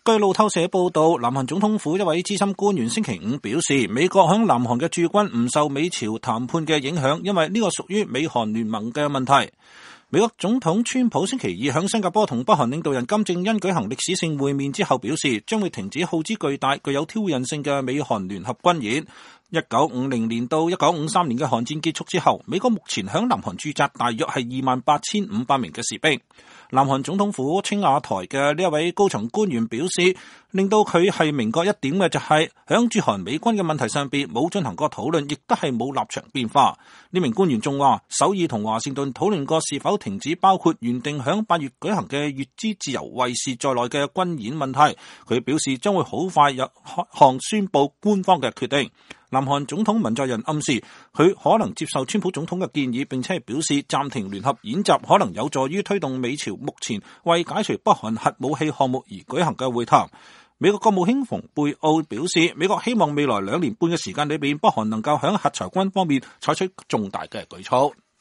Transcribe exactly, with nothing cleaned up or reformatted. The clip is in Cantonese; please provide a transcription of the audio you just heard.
據路透社報道，南韓總統府一位資深官員星期五表示，美國響南韓嘅駐軍唔受美朝談判嘅影響，因為呢個屬於美韓聯盟嘅問題。美國總統川普星期二響新加坡同北韓領導人金正恩舉行歷史性會面之後表示，將會停止耗資巨大、具有挑釁性嘅美韓聯合軍演。一九五零年到一九五三年嘅韓戰結束之後，美國目前響南韓駐紮大約係二萬八千五百名嘅士兵。南韓總統府青瓦台嘅呢一位高層官員表示，令到佢係明確一點嘅就係響駐韓美軍嘅問題上邊冇進行過討論，亦都係冇立場變化。呢名官員仲話，首爾同華盛頓討論過是否停止包括原定響八月舉行嘅乙支自由衛士在內嘅軍演問題。佢表示將會好快有項宣布官方嘅決定。南韓總統文在寅暗示佢可能接受川普總統嘅建議，並且表示暫停聯合演習可能有助於推動美朝目前為解除北韓核武器項目而舉行嘅會談。美國國務卿蓬佩奧表示，美國希望未來兩年半嘅時間裏邊，北韓能夠喺核裁軍方面採取重大嘅舉措。